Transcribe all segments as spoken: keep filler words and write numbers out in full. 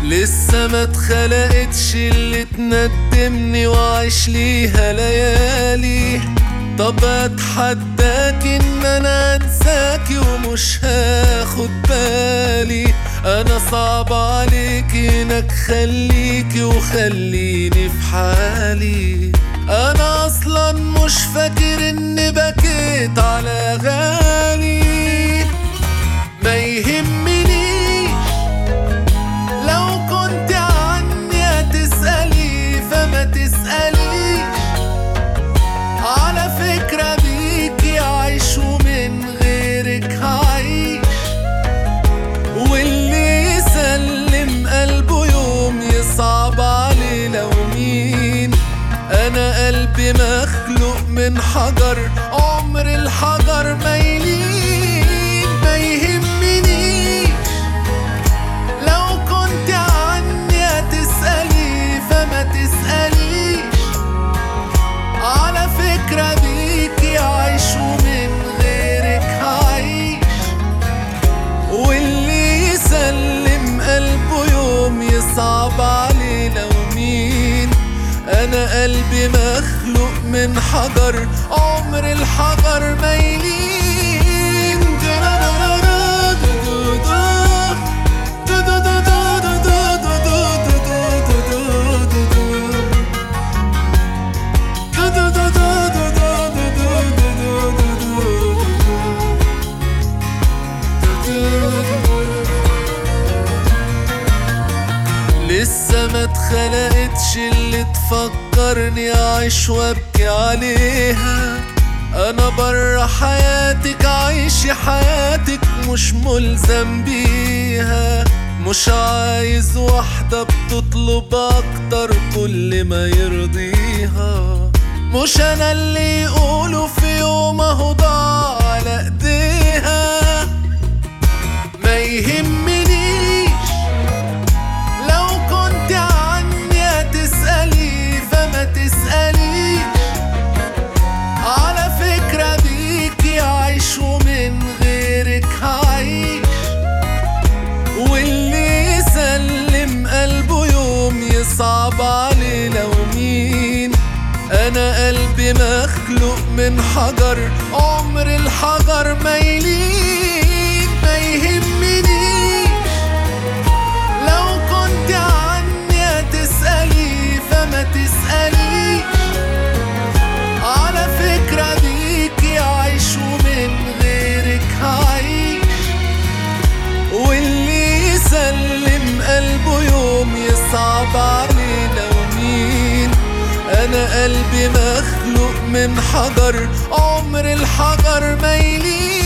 لسه ما اتخلقتش اللي تندمني وعيش ليها ليالي. طب اتحداك ان انا انساكي ومش هاخد بالي. انا صعب عليك انك خليكي وخليني في حالي. انا اصلا مش فاكر اني بكيت على غالي. ما يهمنيش لو كنت عني هتسألي فما تسأليش. على فكرة بيكي عايش ومن غيرك هعيش. واللي يسلم قلبه يوم يصعب عليه لو مين. انا قلبي مخلوق من حجر عمر الحجر ما يلين. ما يهمنيش لو كنت عني هتسألي فما تسأليش. على فكرة بيكي عايش ومن غيرك هعيش. واللي يسلم قلبه يوم يصعب عليه لو مين. انا قلبي مخلوق من حجر عمر الحجر ما يلين. لسه ما اتخلقتش اللي تفكرني اعيش وابكي عليها. انا برا حياتك عايش حياتك مش ملزم بيها. مش عايز واحدة بتطلب اكتر كل ما يرضيها. مش انا اللي يقولوا في يوم اهو ضاع على ايديها. ما يهمنيش لو كنت عني هتسألي فما تسأليش. على فكرة بيكي عايش ومن غيرك هعيش. واللي يسلم قلبه يوم يصعب عليه لو مين. انا قلبي مخلوق من حجر عمر الحجر ما يلين. ما يهمنيش لو كنت عني هتسألي فما تسأليش. على فكرة بيكي عايش ومن غيرك هعيش. واللي يسلم قلبه يوم يصعب عليه لو مين. انا قلبي مخلوق من حجر عمر الحجر ما يلين.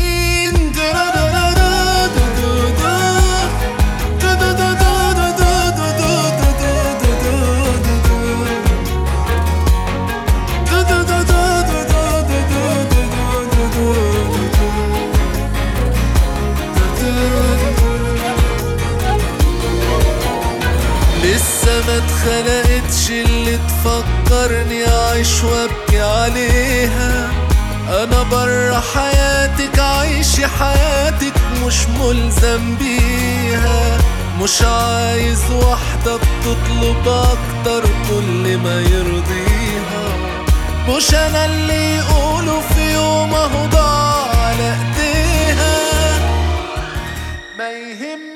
لسه ما اتخلقتش اللي تفكرني اعيش وابكي عليها. انا برا حياتك عايش حياتك مش ملزم بيها. مش عايز واحدة بتطلب اكتر كل ما يرضيها. مش انا اللي يقولوا في يوم اهو ضاع على ايديها. ما يهم